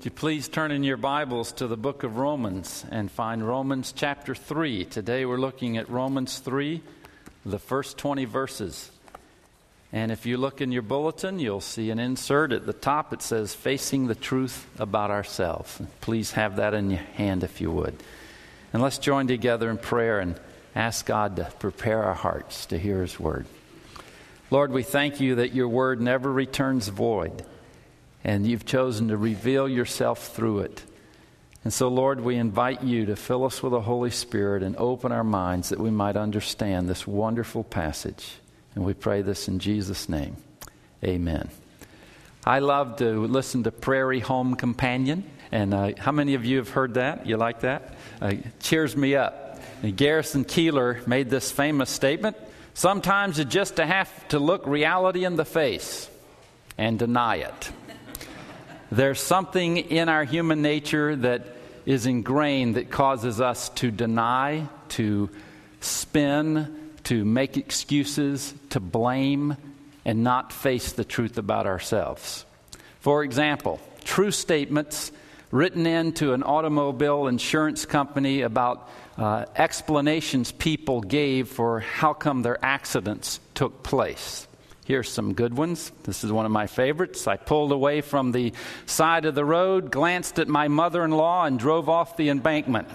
you please turn in your Bibles to the book of Romans and find Romans chapter 3. Today we're looking at Romans 3, the first 20 verses. And if you look in your bulletin, you'll see an insert at the top. It says, Facing the Truth About Ourselves. Please have that in your hand if you would. And let's join together in prayer and ask God to prepare our hearts to hear His Word. Lord, we thank You that Your Word never returns void, and You've chosen to reveal Yourself through it. And so, Lord, we invite You to fill us with the Holy Spirit and open our minds that we might understand this wonderful passage. And we pray this in Jesus' name. Amen. I love to listen to Prairie Home Companion. And how many of you have heard that? You like that? Cheers me up. And Garrison Keillor made this famous statement: sometimes you just have to look reality in the face and deny it. There's something in our human nature that is ingrained that causes us to deny, to spin, to make excuses, to blame, and not face the truth about ourselves. For example, true statements written into an automobile insurance company about explanations people gave for how come their accidents took place. Here's some good ones. This is one of my favorites. I pulled away from the side of the road, glanced at my mother-in-law, and drove off the embankment.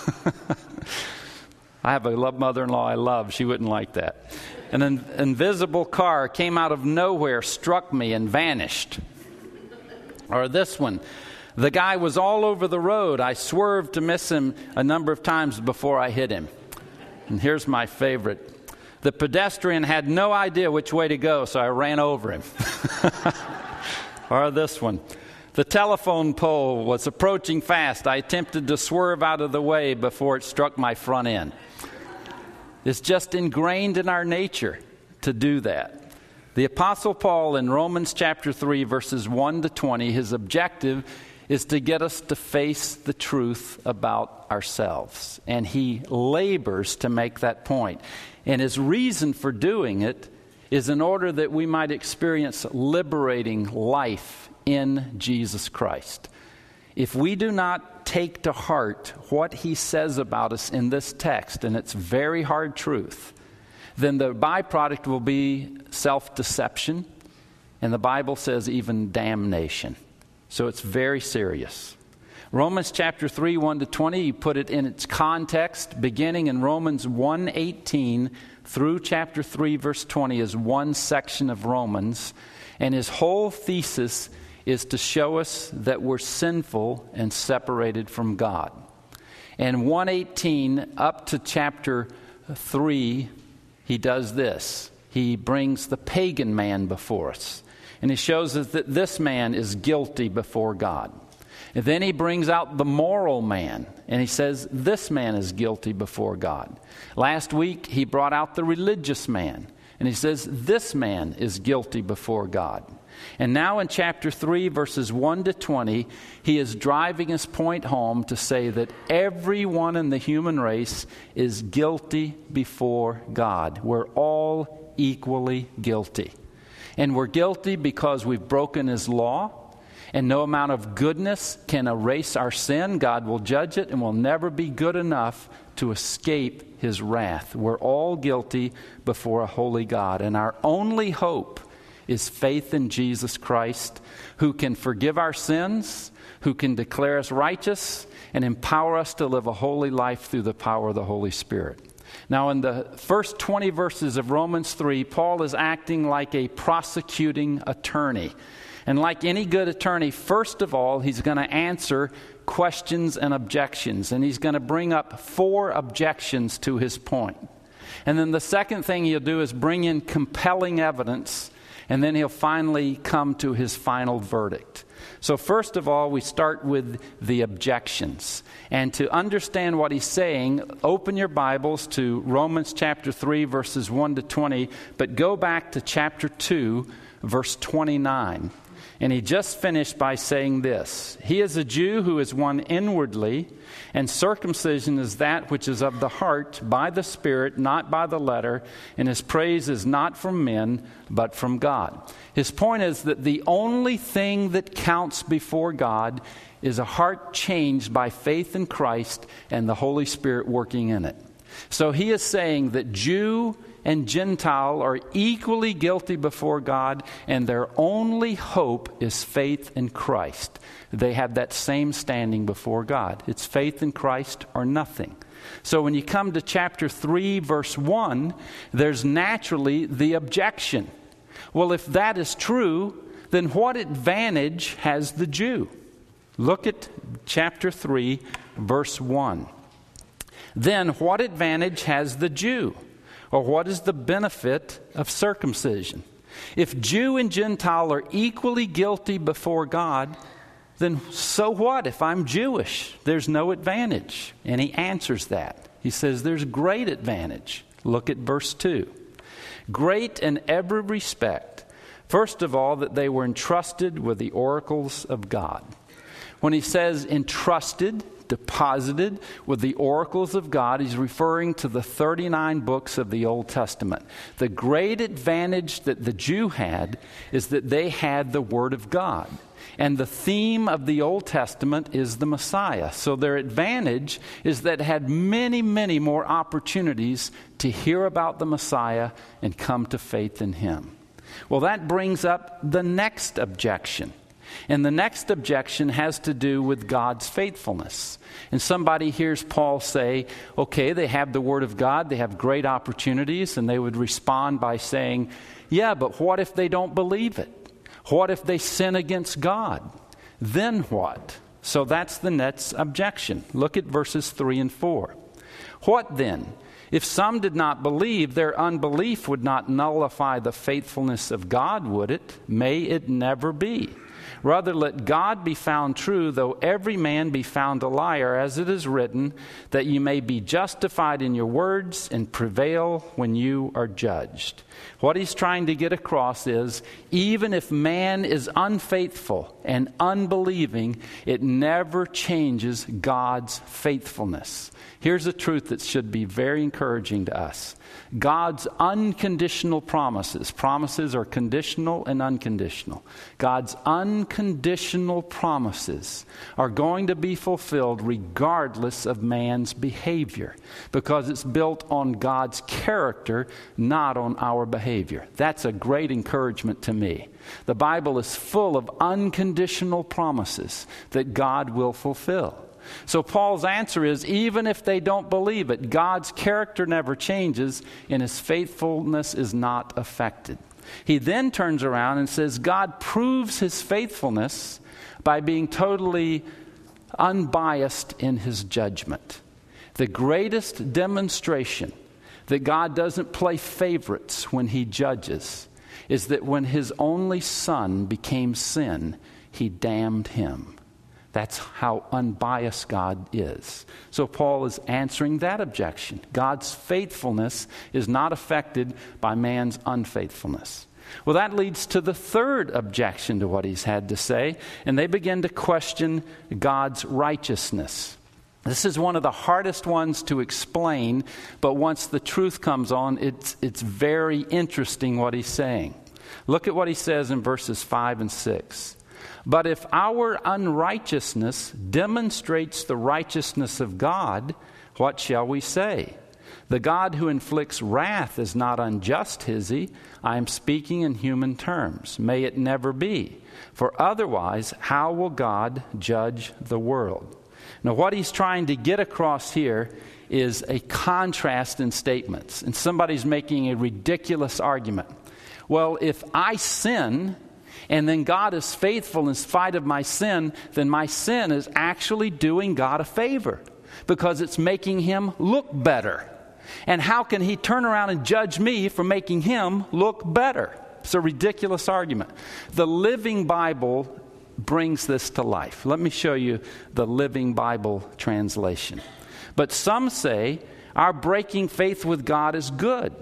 I have a mother-in-law I love. She wouldn't like that. An invisible car came out of nowhere, struck me, and vanished. Or this one. The guy was all over the road. I swerved to miss him a number of times before I hit him. And here's my favorite. The pedestrian had no idea which way to go, so I ran over him. Or this one. The telephone pole was approaching fast. I attempted to swerve out of the way before it struck my front end. It's just ingrained in our nature to do that. The Apostle Paul in Romans chapter 3, verses 1 to 20, his objective is to get us to face the truth about ourselves. And he labors to make that point. And his reason for doing it is in order that we might experience liberating life in Jesus Christ. If we do not take to heart what he says about us in this text, and it's very hard truth, then the byproduct will be self-deception, and the Bible says even damnation. So it's very serious. Romans chapter 3, 1 to 20, you put it in its context, beginning in Romans 1:18 through chapter 3, verse 20 is one section of Romans, and his whole thesis is to show us that we're sinful and separated from God. And 1:18 up to chapter 3, he does this. He brings the pagan man before us, and he shows us that this man is guilty before God. And then he brings out the moral man, and he says this man is guilty before God. Last week, he brought out the religious man, and he says this man is guilty before God. And now in chapter 3, verses 1 to 20, he is driving his point home to say that everyone in the human race is guilty before God. We're all equally guilty. And we're guilty because we've broken his law. And no amount of goodness can erase our sin. God will judge it and will never be good enough to escape his wrath. We're all guilty before a holy God. And our only hope is faith in Jesus Christ, who can forgive our sins, who can declare us righteous, and empower us to live a holy life through the power of the Holy Spirit. Now, in the first 20 verses of Romans 3, Paul is acting like a prosecuting attorney. And like any good attorney, first of all, he's going to answer questions and objections. And he's going to bring up 4 objections to his point. And then the second thing he'll do is bring in compelling evidence. And then he'll finally come to his final verdict. So first of all, we start with the objections. And to understand what he's saying, open your Bibles to Romans chapter 3, verses 1 to 20. But go back to chapter 2, verse 29. And he just finished by saying this: he is a Jew who is one inwardly, and circumcision is that which is of the heart, by the Spirit, not by the letter, and his praise is not from men, but from God. His point is that the only thing that counts before God is a heart changed by faith in Christ and the Holy Spirit working in it. So he is saying that Jew and Gentile are equally guilty before God, and their only hope is faith in Christ. They have that same standing before God. It's faith in Christ or nothing. So when you come to chapter 3, verse 1, there's naturally the objection. Well, if that is true, then what advantage has the Jew? Look at chapter 3, verse 1. Then what advantage has the Jew? Or what is the benefit of circumcision? If Jew and Gentile are equally guilty before God, then so what if I'm Jewish? There's no advantage. And he answers that. He says there's great advantage. Look at verse 2. Great in every respect. First of all, that they were entrusted with the oracles of God. When he says entrusted, deposited with the oracles of God, he's referring to the 39 books of the Old Testament. The great advantage that the Jew had is that they had the Word of God. And the theme of the Old Testament is the Messiah. So their advantage is that it had many, many more opportunities to hear about the Messiah and come to faith in Him. Well, that brings up the next objection. And the next objection has to do with God's faithfulness. And somebody hears Paul say, okay, they have the Word of God, they have great opportunities, and they would respond by saying, yeah, but what if they don't believe it? What if they sin against God? Then what? So that's the next objection. Look at verses 3 and 4. What then? If some did not believe, their unbelief would not nullify the faithfulness of God, would it? May it never be. Rather, let God be found true, though every man be found a liar, as it is written, that you may be justified in your words and prevail when you are judged. What he's trying to get across is, even if man is unfaithful and unbelieving, it never changes God's faithfulness. Here's a truth that should be very encouraging to us. God's unconditional promises. Promises are conditional and unconditional. God's unconditional promises are going to be fulfilled regardless of man's behavior, because it's built on God's character, not on our behavior. That's a great encouragement to me. The Bible is full of unconditional promises that God will fulfill. So Paul's answer is, even if they don't believe it, God's character never changes and His faithfulness is not affected. He then turns around and says God proves His faithfulness by being totally unbiased in His judgment. The greatest demonstration that God doesn't play favorites when He judges is that when His only Son became sin, He damned Him. That's how unbiased God is. So Paul is answering that objection. God's faithfulness is not affected by man's unfaithfulness. Well, that leads to the third objection to what he's had to say, and they begin to question God's righteousness. This is one of the hardest ones to explain, but once the truth comes on, it's very interesting what he's saying. Look at what he says in verses 5 and 6. But if our unrighteousness demonstrates the righteousness of God, what shall we say? The God who inflicts wrath is not unjust, is He? I am speaking in human terms. May it never be. For otherwise, how will God judge the world? Now, what he's trying to get across here is a contrast in statements. And somebody's making a ridiculous argument. Well, if I sin, and then God is faithful in spite of my sin, then my sin is actually doing God a favor, because it's making Him look better. And how can He turn around and judge me for making Him look better? It's a ridiculous argument. The Living Bible brings this to life. Let me show you the Living Bible translation. But some say our breaking faith with God is good.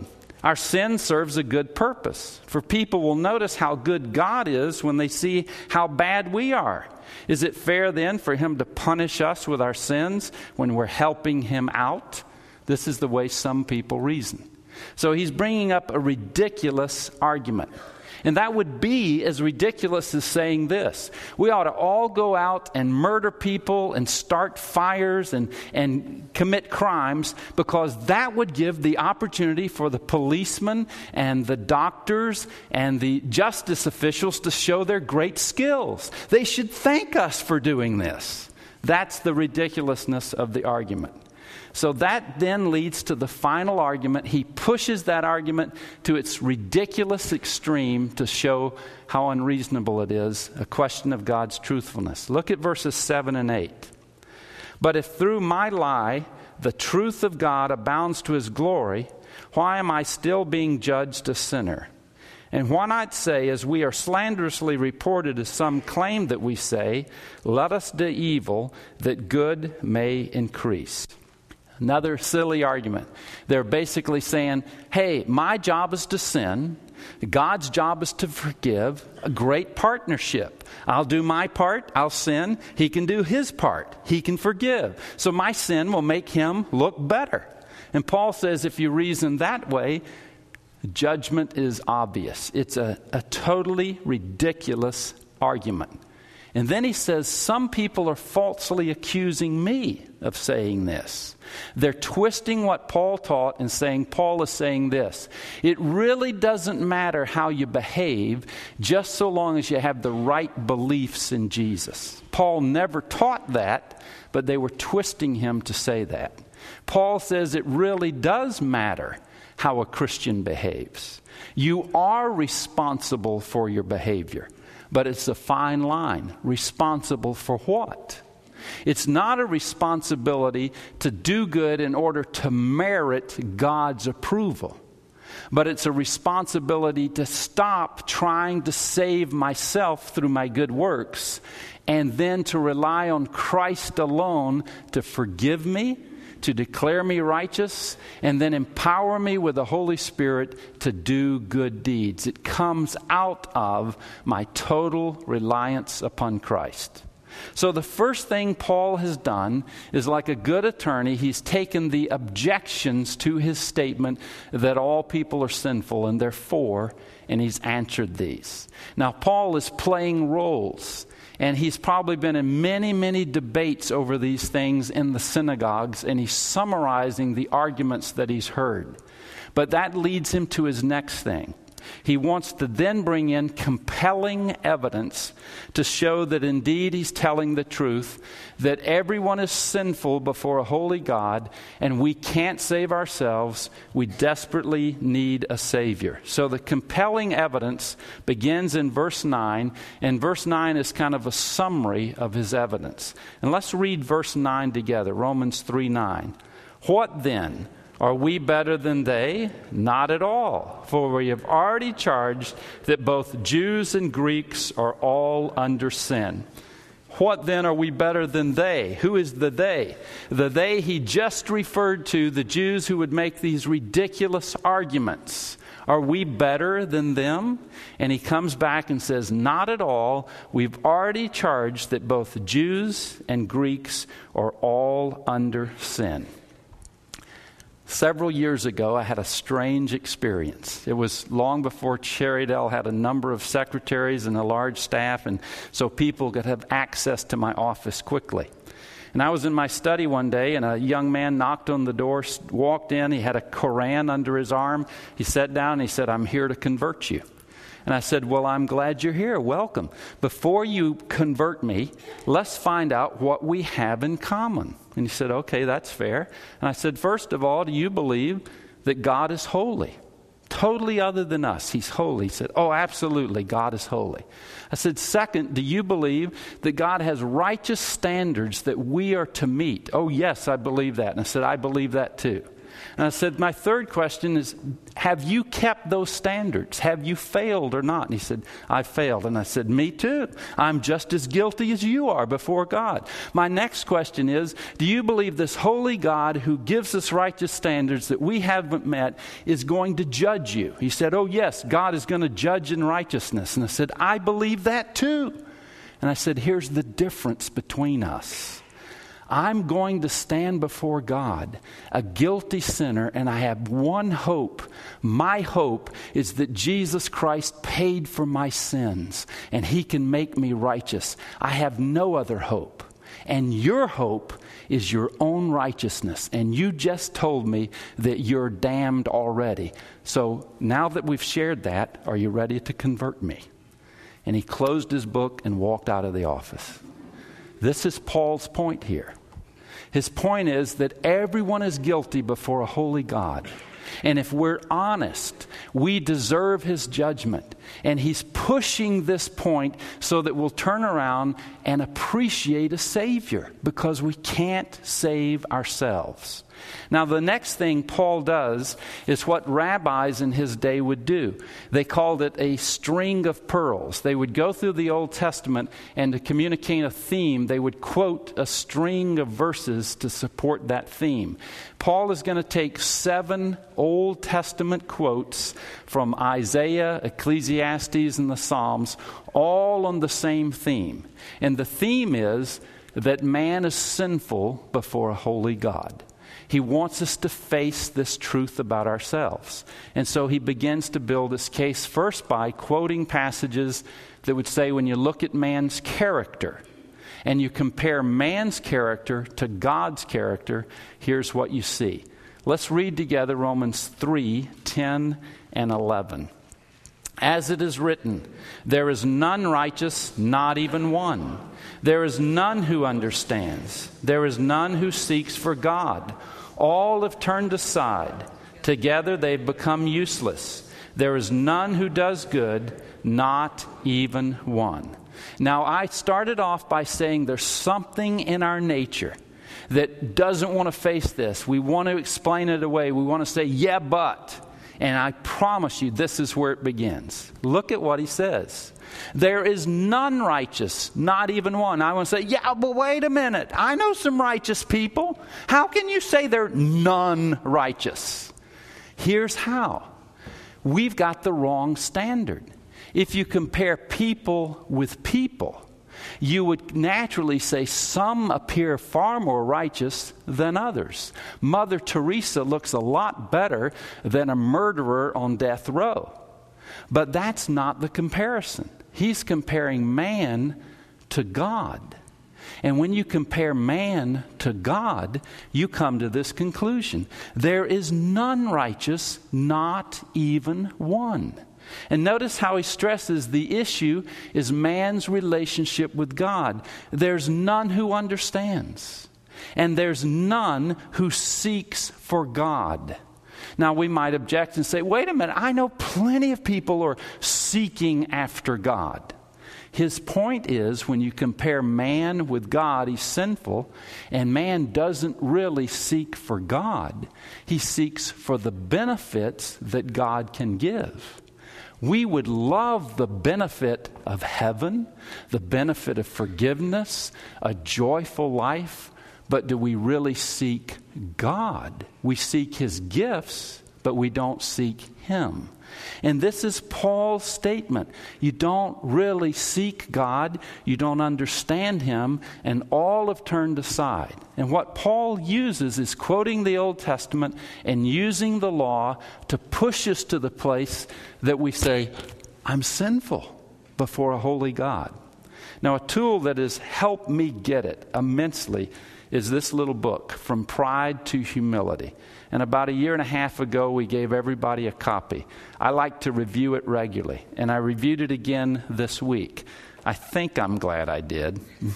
Our sin serves a good purpose, for people will notice how good God is when they see how bad we are. Is it fair then for him to punish us with our sins when we're helping him out? This is the way some people reason. So he's bringing up a ridiculous argument. And that would be as ridiculous as saying this: we ought to all go out and murder people and start fires and commit crimes, because that would give the opportunity for the policemen and the doctors and the justice officials to show their great skills. They should thank us for doing this. That's the ridiculousness of the argument. So that then leads to the final argument. He pushes that argument to its ridiculous extreme to show how unreasonable it is, a question of God's truthfulness. Look at verses 7 and 8. But if through my lie the truth of God abounds to his glory, why am I still being judged a sinner? And why not say, as we are slanderously reported, as some claim that we say, let us do evil that good may increase? Another silly argument. They're basically saying, hey, my job is to sin. God's job is to forgive. A great partnership. I'll do my part. I'll sin. He can do his part. He can forgive. So my sin will make him look better. And Paul says if you reason that way, judgment is obvious. It's a totally ridiculous argument. And then he says, some people are falsely accusing me of saying this. They're twisting what Paul taught and saying Paul is saying this. It really doesn't matter how you behave, just so long as you have the right beliefs in Jesus. Paul never taught that, but they were twisting him to say that. Paul says it really does matter how a Christian behaves. You are responsible for your behavior. But it's a fine line. Responsible for what? It's not a responsibility to do good in order to merit God's approval. But it's a responsibility to stop trying to save myself through my good works and then to rely on Christ alone to forgive me, to declare me righteous, and then empower me with the Holy Spirit to do good deeds. It comes out of my total reliance upon Christ. So the first thing Paul has done is, like a good attorney, he's taken the objections to his statement that all people are sinful and therefore, and he's answered these. Now Paul is playing roles. And he's probably been in many, many debates over these things in the synagogues, and he's summarizing the arguments that he's heard. But that leads him to his next thing. He wants to then bring in compelling evidence to show that indeed he's telling the truth, that everyone is sinful before a holy God, and we can't save ourselves. We desperately need a Savior. So the compelling evidence begins in verse 9, and verse 9 is kind of a summary of his evidence. And let's read verse 9 together, Romans 3:9. What then? Are we better than they? Not at all. For we have already charged that both Jews and Greeks are all under sin. What then are we better than they? Who is the they? The they he just referred to, the Jews who would make these ridiculous arguments. Are we better than them? And he comes back and says, not at all. We've already charged that both Jews and Greeks are all under sin. Several years ago, I had a strange experience. It was long before Cherrydale had a number of secretaries and a large staff, and so people could have access to my office quickly. And I was in my study one day, and a young man knocked on the door, walked in. He had a Koran under his arm. He sat down and he said, I'm here to convert you. And I said, well, I'm glad you're here. Welcome. Before you convert me, let's find out what we have in common. And he said, okay, that's fair. And I said, first of all, do you believe that God is holy? Totally other than us. He's holy. He said, oh, absolutely, God is holy. I said, second, do you believe that God has righteous standards that we are to meet? Oh, yes, I believe that. And I said, I believe that too. And I said, my third question is, have you kept those standards? Have you failed or not? And he said, I failed. And I said, me too. I'm just as guilty as you are before God. My next question is, do you believe this holy God who gives us righteous standards that we haven't met is going to judge you? He said, oh yes, God is going to judge in righteousness. And I said, I believe that too. And I said, here's the difference between us. I'm going to stand before God, a guilty sinner, and I have one hope. My hope is that Jesus Christ paid for my sins, and He can make me righteous. I have no other hope. And your hope is your own righteousness. And you just told me that you're damned already. So now that we've shared that, are you ready to convert me? And he closed his book and walked out of the office. This is Paul's point here. His point is that everyone is guilty before a holy God. And if we're honest, we deserve His judgment. And He's pushing this point so that we'll turn around and appreciate a Savior, because we can't save ourselves. Now, the next thing Paul does is what rabbis in his day would do. They called it a string of pearls. They would go through the Old Testament, and to communicate a theme, they would quote a string of verses to support that theme. Paul is going to take 7 Old Testament quotes from Isaiah, Ecclesiastes, and the Psalms, all on the same theme. And the theme is that man is sinful before a holy God. He wants us to face this truth about ourselves. And so he begins to build his case first by quoting passages that would say, when you look at man's character and you compare man's character to God's character, here's what you see. Let's read together Romans 3:10 and 11. As it is written, there is none righteous, not even one. There is none who understands. There is none who seeks for God. All have turned aside. Together they've become useless. There is none who does good, not even one. Now, I started off by saying there's something in our nature that doesn't want to face this. We want to explain it away. We want to say, yeah, but. And I promise you, this is where it begins. Look at what he says. There is none righteous, not even one. I want to say, yeah, but wait a minute. I know some righteous people. How can you say they're none righteous? Here's how. We've got the wrong standard. If you compare people with people, you would naturally say some appear far more righteous than others. Mother Teresa looks a lot better than a murderer on death row. But that's not the comparison. He's comparing man to God. And when you compare man to God, you come to this conclusion. There is none righteous, not even one. And notice how he stresses the issue is man's relationship with God. There's none who understands. And there's none who seeks for God. Now, we might object and say, wait a minute, I know plenty of people who are seeking after God. His point is, when you compare man with God, he's sinful, and man doesn't really seek for God. He seeks for the benefits that God can give. We would love the benefit of heaven, the benefit of forgiveness, a joyful life, but do we really seek God? We seek His gifts, but we don't seek Him. And this is Paul's statement. You don't really seek God, you don't understand Him, and all have turned aside. And what Paul uses is quoting the Old Testament and using the law to push us to the place that we say, I'm sinful before a holy God. Now, a tool that has helped me get it immensely is this little book, From Pride to Humility. And about 1.5 years ago, we gave everybody a copy. I like to review it regularly, and I reviewed it again this week. I think I'm glad I did.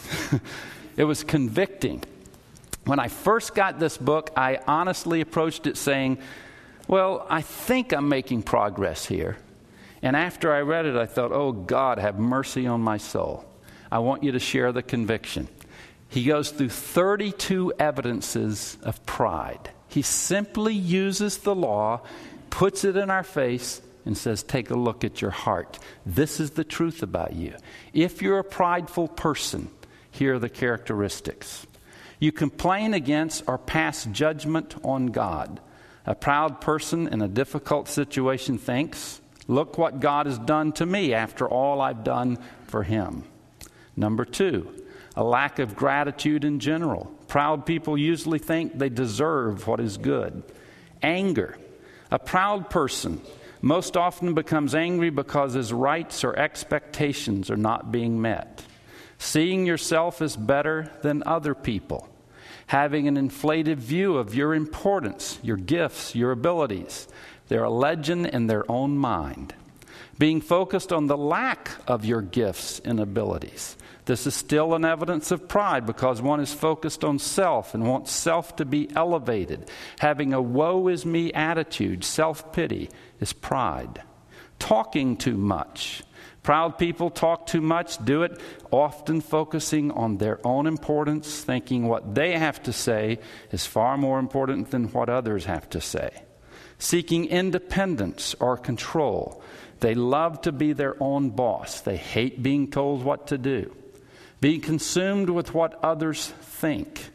It was convicting. When I first got this book, I honestly approached it saying, well, I think I'm making progress here. And after I read it, I thought, oh, God, have mercy on my soul. I want you to share the conviction. He goes through 32 evidences of pride. He simply uses the law, puts it in our face, and says, take a look at your heart. This is the truth about you. If you're a prideful person, here are the characteristics. You complain against or pass judgment on God. A proud person in a difficult situation thinks, look what God has done to me after all I've done for him. Number 2, a lack of gratitude in general. Proud people usually think they deserve what is good. Anger. A proud person most often becomes angry because his rights or expectations are not being met. Seeing yourself as better than other people. Having an inflated view of your importance, your gifts, your abilities. They're a legend in their own mind. Being focused on the lack of your gifts and abilities. This is still an evidence of pride because one is focused on self and wants self to be elevated. Having a woe is me attitude, self-pity, is pride. Talking too much. Proud people talk too much, do it often focusing on their own importance, thinking what they have to say is far more important than what others have to say. Seeking independence or control. They love to be their own boss. They hate being told what to do. Being consumed with what others think.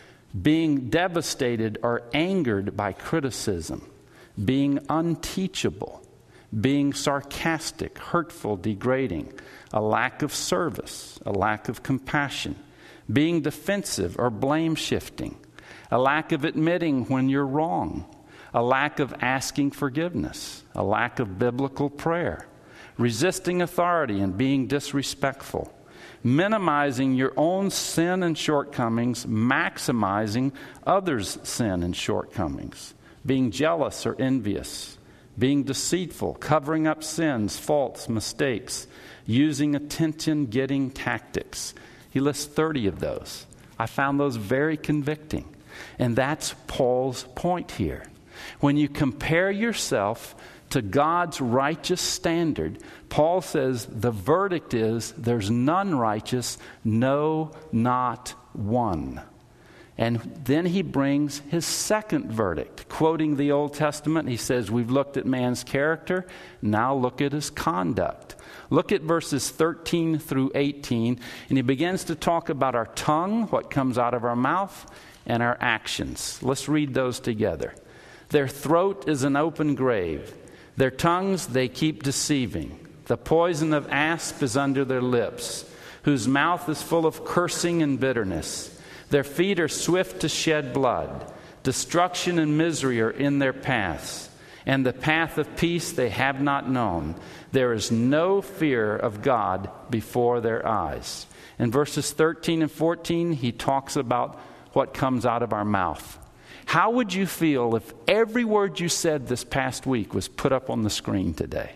Being devastated or angered by criticism. Being unteachable. Being sarcastic, hurtful, degrading. A lack of service. A lack of compassion. Being defensive or blame shifting. A lack of admitting when you're wrong. A lack of asking forgiveness. A lack of biblical prayer. Resisting authority and being disrespectful. Minimizing your own sin and shortcomings, maximizing others' sin and shortcomings. Being jealous or envious. Being deceitful, covering up sins, faults, mistakes. Using attention-getting tactics. He lists 30 of those. I found those very convicting. And that's Paul's point here. When you compare yourself to God's righteous standard, Paul says the verdict is there's none righteous, no, not one. And then he brings his second verdict. Quoting the Old Testament, he says, we've looked at man's character, now look at his conduct. Look at verses 13 through 18, and he begins to talk about our tongue, what comes out of our mouth, and our actions. Let's read those together. Their throat is an open grave. Their tongues they keep deceiving. The poison of asp is under their lips, whose mouth is full of cursing and bitterness. Their feet are swift to shed blood. Destruction and misery are in their paths, and the path of peace they have not known. There is no fear of God before their eyes. In verses 13 and 14, he talks about what comes out of our mouth. How would you feel if every word you said this past week was put up on the screen today?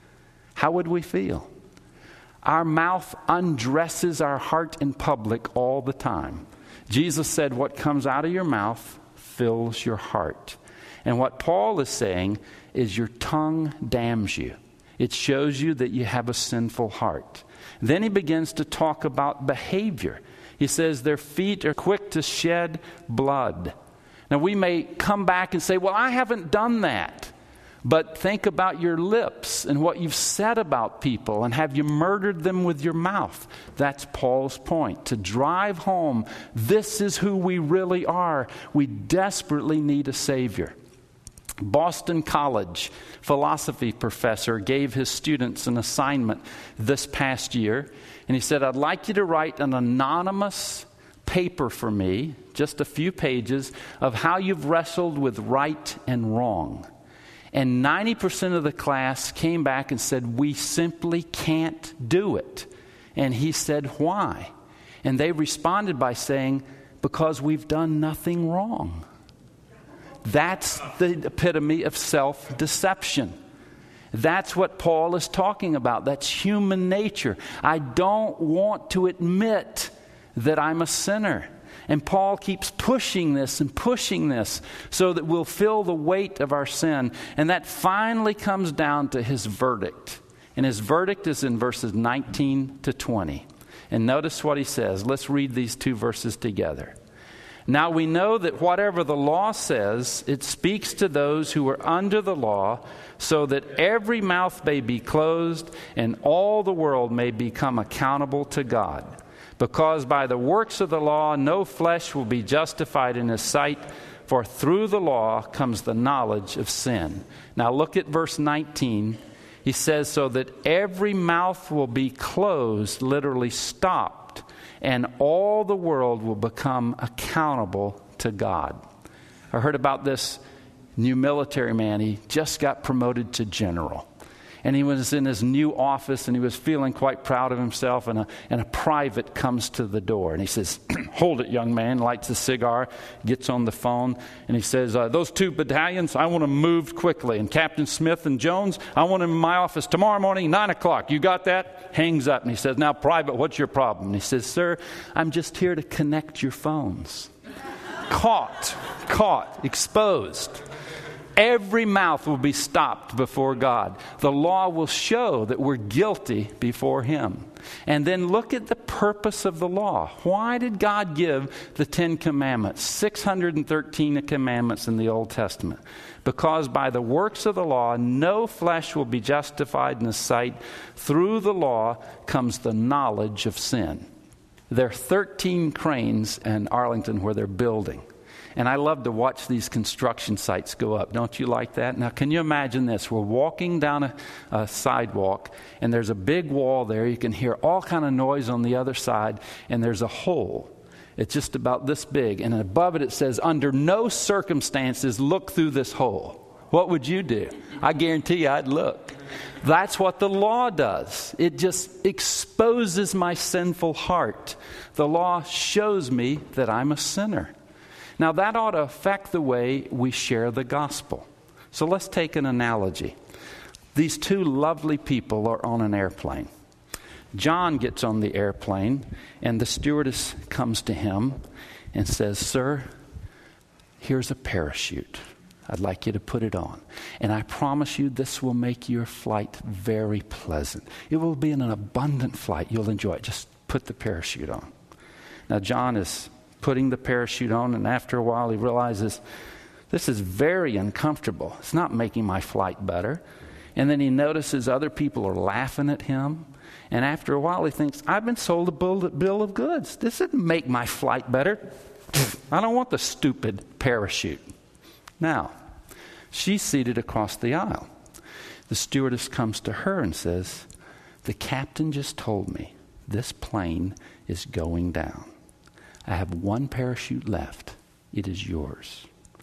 How would we feel? Our mouth undresses our heart in public all the time. Jesus said, what comes out of your mouth fills your heart. And what Paul is saying is your tongue damns you. It shows you that you have a sinful heart. Then he begins to talk about behavior. He says their feet are quick to shed blood. Now we may come back and say, well, I haven't done that. But think about your lips and what you've said about people, and have you murdered them with your mouth? That's Paul's point. To drive home, this is who we really are. We desperately need a Savior. Boston College philosophy professor gave his students an assignment this past year, and he said, I'd like you to write an anonymous paper for me, just a few pages, of how you've wrestled with right and wrong. And 90% of the class came back and said, we simply can't do it. And he said, why? And they responded by saying, because we've done nothing wrong. That's the epitome of self-deception. That's what Paul is talking about. That's human nature. I don't want to admit that I'm a sinner. And Paul keeps pushing this so that we'll feel the weight of our sin. And that finally comes down to his verdict. And his verdict is in verses 19 to 20. And notice what he says. Let's read these two verses together. Now we know that whatever the law says, it speaks to those who are under the law, so that every mouth may be closed and all the world may become accountable to God. Because by the works of the law, no flesh will be justified in His sight, for through the law comes the knowledge of sin. Now look at verse 19. He says, so that every mouth will be closed, literally stopped, and all the world will become accountable to God. I heard about this new military man. He just got promoted to general. And he was in his new office, and he was feeling quite proud of himself, and a private comes to the door. And he says, hold it, young man, lights a cigar, gets on the phone, and he says, those 2 battalions, I want them moved quickly. And Captain Smith and Jones, I want them in my office tomorrow morning, 9 o'clock. You got that? Hangs up, and he says, now, Private, what's your problem? And he says, sir, I'm just here to connect your phones. Caught, exposed. Every mouth will be stopped before God. The law will show that we're guilty before Him. And then look at the purpose of the law. Why did God give the 10 commandments, 613 commandments in the Old Testament? Because by the works of the law, no flesh will be justified in His sight. Through the law comes the knowledge of sin. There are 13 cranes in Arlington where they're building. And I love to watch these construction sites go up. Don't you like that? Now, can you imagine this? We're walking down a sidewalk, and there's a big wall there. You can hear all kind of noise on the other side, and there's a hole. It's just about this big. And above it, it says, under no circumstances look through this hole. What would you do? I guarantee you I'd look. That's what the law does. It just exposes my sinful heart. The law shows me that I'm a sinner. Now, that ought to affect the way we share the gospel. So let's take an analogy. These 2 lovely people are on an airplane. John gets on the airplane, and the stewardess comes to him and says, sir, here's a parachute. I'd like you to put it on. And I promise you this will make your flight very pleasant. It will be an abundant flight. You'll enjoy it. Just put the parachute on. Now, John is putting the parachute on, and after a while he realizes this is very uncomfortable. It's not making my flight better. And then he notices other people are laughing at him, and after a while he thinks, I've been sold a bill of goods. This didn't make my flight better. I don't want the stupid parachute. Now, she's seated across the aisle. The stewardess comes to her and says, the captain just told me this plane is going down. I have 1 parachute left. It is yours.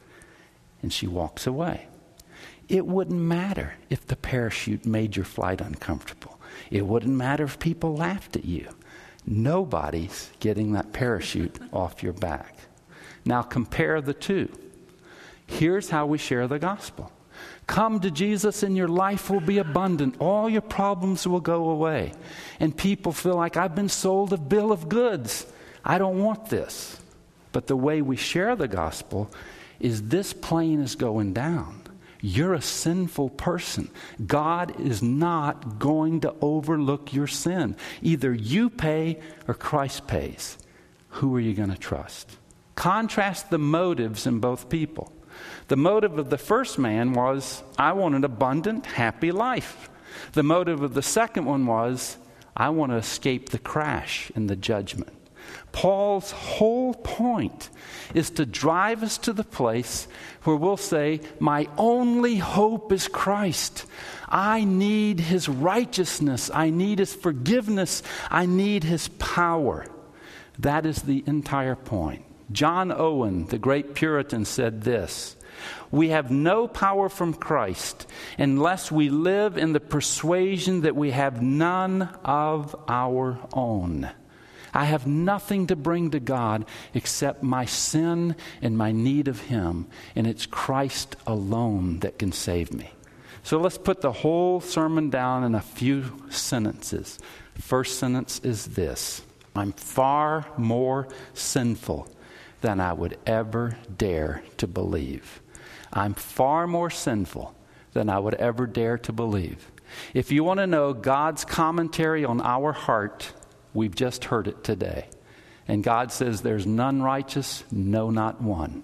And she walks away. It wouldn't matter if the parachute made your flight uncomfortable. It wouldn't matter if people laughed at you. Nobody's getting that parachute off your back. Now compare the 2. Here's how we share the gospel. Come to Jesus and your life will be abundant. All your problems will go away. And people feel like, I've been sold a bill of goods. I don't want this. But the way we share the gospel is this plane is going down. You're a sinful person. God is not going to overlook your sin. Either you pay or Christ pays. Who are you going to trust? Contrast the motives in both people. The motive of the first man was, I want an abundant, happy life. The motive of the second one was, I want to escape the crash and the judgment. Paul's whole point is to drive us to the place where we'll say, my only hope is Christ. I need His righteousness. I need His forgiveness. I need His power. That is the entire point. John Owen, the great Puritan, said this: we have no power from Christ unless we live in the persuasion that we have none of our own. I have nothing to bring to God except my sin and my need of Him, and it's Christ alone that can save me. So let's put the whole sermon down in a few sentences. First sentence is this: I'm far more sinful than I would ever dare to believe. I'm far more sinful than I would ever dare to believe. If you want to know God's commentary on our heart, we've just heard it today. And God says there's none righteous, no, not one.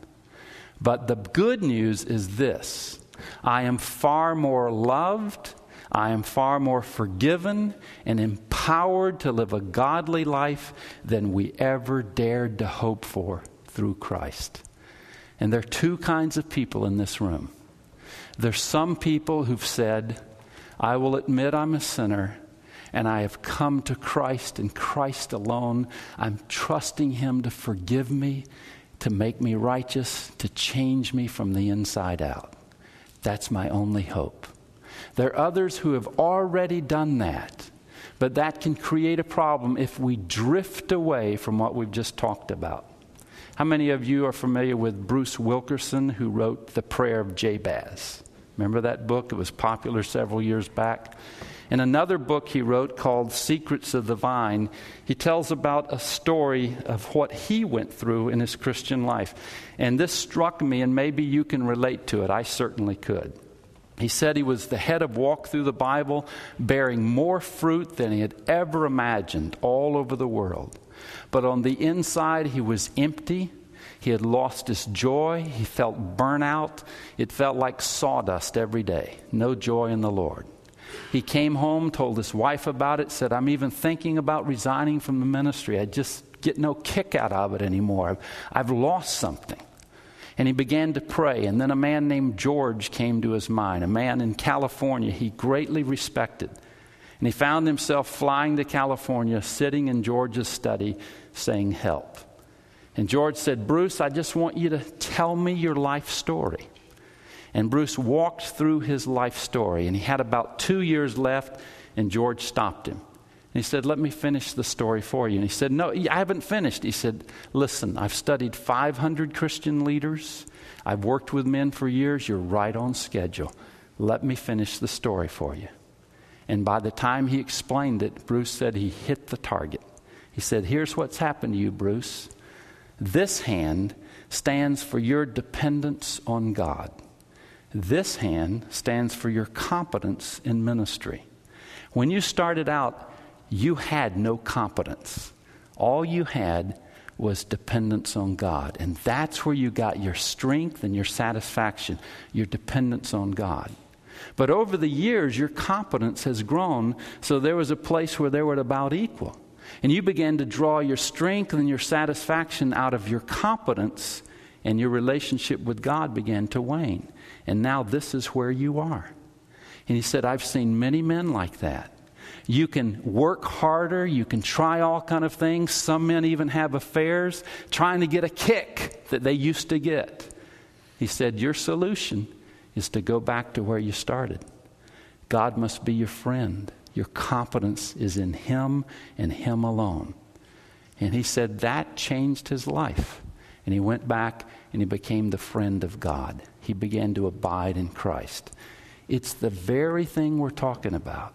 But the good news is this: I am far more loved, I am far more forgiven and empowered to live a godly life than we ever dared to hope for through Christ. And there are two kinds of people in this room. There's some people who've said, I will admit I'm a sinner, and I have come to Christ and Christ alone. I'm trusting Him to forgive me, to make me righteous, to change me from the inside out. That's my only hope. There are others who have already done that, but that can create a problem if we drift away from what we've just talked about. How many of you are familiar with Bruce Wilkerson, who wrote The Prayer of Jabez? Remember that book? It was popular several years back. In another book he wrote called Secrets of the Vine, he tells about a story of what he went through in his Christian life. And this struck me, and maybe you can relate to it. I certainly could. He said he was the head of Walk Through the Bible, bearing more fruit than he had ever imagined all over the world. But on the inside, he was empty. He had lost his joy. He felt burnout. It felt like sawdust every day. No joy in the Lord. He came home, told his wife about it, said, I'm even thinking about resigning from the ministry. I just get no kick out of it anymore. I've lost something. And he began to pray. And then a man named George came to his mind, a man in California he greatly respected. And he found himself flying to California, sitting in George's study, saying, help. And George said, Bruce, I just want you to tell me your life story. And Bruce walked through his life story, and he had about 2 years left, and George stopped him. And he said, let me finish the story for you. And he said, no, I haven't finished. He said, listen, I've studied 500 Christian leaders. I've worked with men for years. You're right on schedule. Let me finish the story for you. And by the time he explained it, Bruce said he hit the target. He said, here's what's happened to you, Bruce. This hand stands for your dependence on God. This hand stands for your competence in ministry. When you started out, you had no competence. All you had was dependence on God. And that's where you got your strength and your satisfaction, your dependence on God. But over the years, your competence has grown, so there was a place where they were about equal. And you began to draw your strength and your satisfaction out of your competence, and your relationship with God began to wane. And now this is where you are. And he said, I've seen many men like that. You can work harder. You can try all kind of things. Some men even have affairs, trying to get a kick that they used to get. He said, your solution is to go back to where you started. God must be your friend. Your competence is in Him and Him alone. And he said that changed his life. And he went back and he became the friend of God. He began to abide in Christ. It's the very thing we're talking about.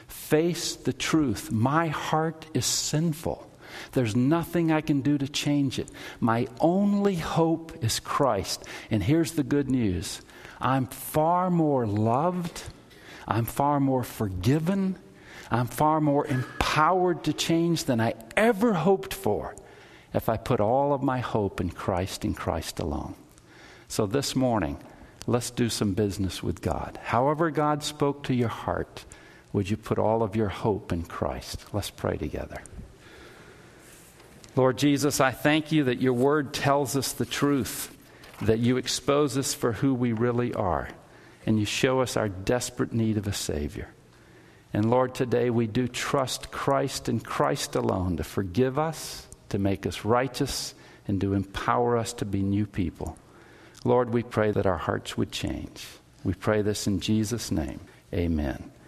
Face the truth. My heart is sinful. There's nothing I can do to change it. My only hope is Christ. And here's the good news. I'm far more loved. I'm far more forgiven. I'm far more empowered to change than I ever hoped for if I put all of my hope in Christ and Christ alone. So this morning, let's do some business with God. However God spoke to your heart, would you put all of your hope in Christ? Let's pray together. Lord Jesus, I thank you that your word tells us the truth, that you expose us for who we really are, and you show us our desperate need of a Savior. And Lord, today we do trust Christ and Christ alone to forgive us, to make us righteous, and to empower us to be new people. Lord, we pray that our hearts would change. We pray this in Jesus' name. Amen.